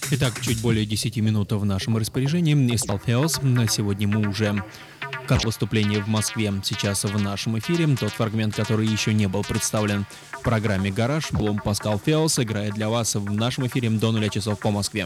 Итак, чуть более 10 минут в нашем распоряжении. Стал Феос. Сегодня мы уже как выступление в Москве сейчас в нашем эфире. Тот фрагмент, который еще не был представлен в программе «Гараж», Блум Паскал Феос играет для вас в нашем эфире до 0 часов по Москве.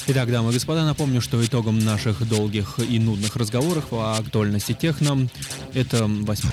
Итак, дамы и господа, напомню, что итогом наших долгих и нудных разговоров о актуальности техно это 8...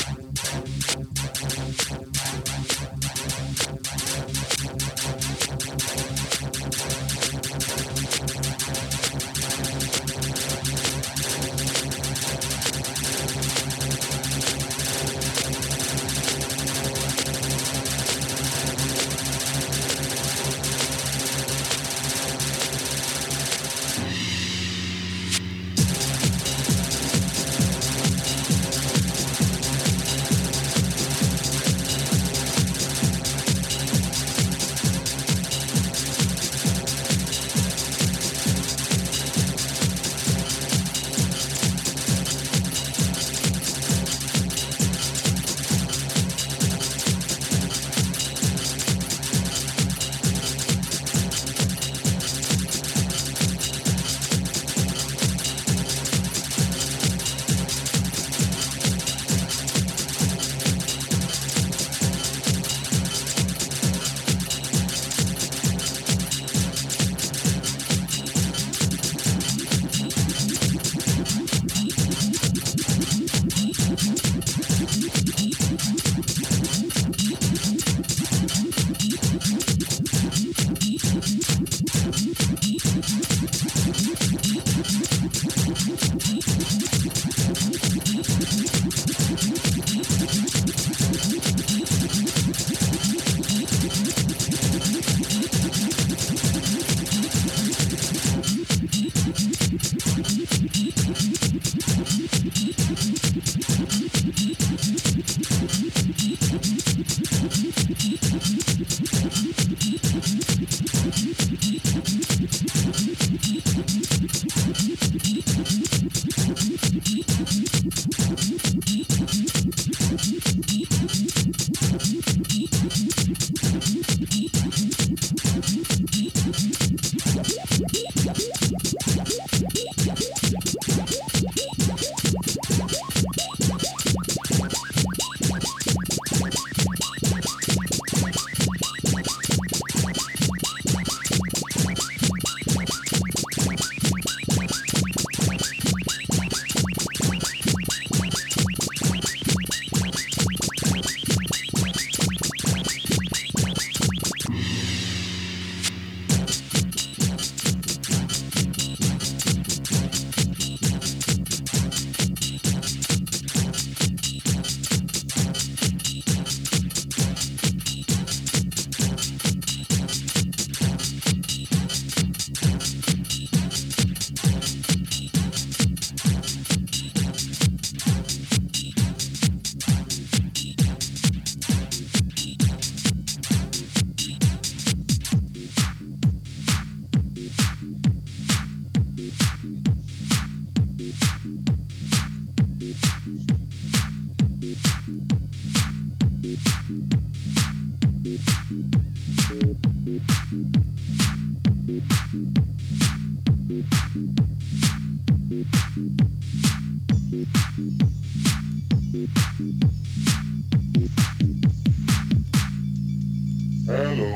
Hello.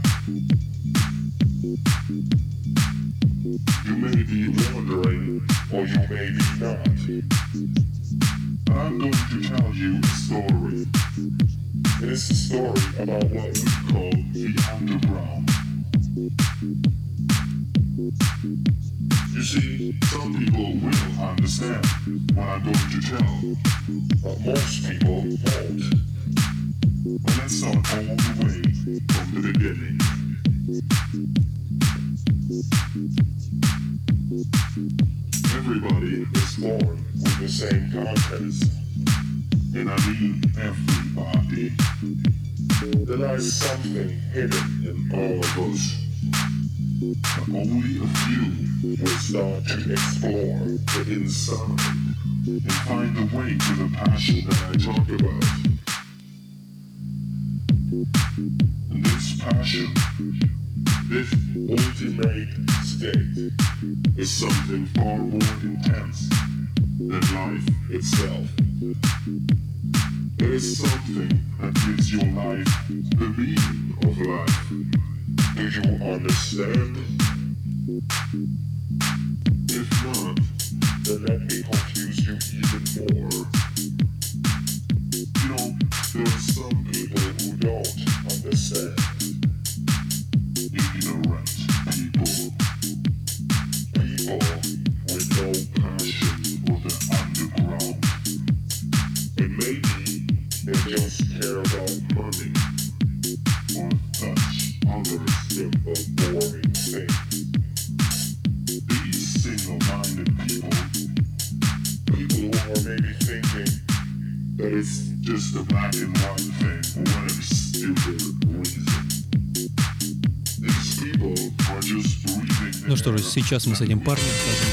You may be wondering, or you may be not. I'm going to tell you a story. It is a story about what we call the underground. You see, some people will understand what I'm going to tell, but most people won't. But let's start all the way from the beginning. Everybody is born with the same contents, and I mean everybody. There lies something hidden in all of us, but only a few will start to explore the inside and find the way to the passion that I talk about. And this passion, this ultimate state, is something far more intense than life itself. It is something that gives your life the meaning of life. Do you understand? If not, then let me confuse you even more. You know, there are some people who don't understand. Ignorant people. People with no passion for the underground. And maybe they just care about money or touch other simple, boring things. These single-minded people who are maybe thinking that it's just a black and white thing for whatever stupid reason. These people are just breathing. Ну что же, сейчас мы с этим парнем скажем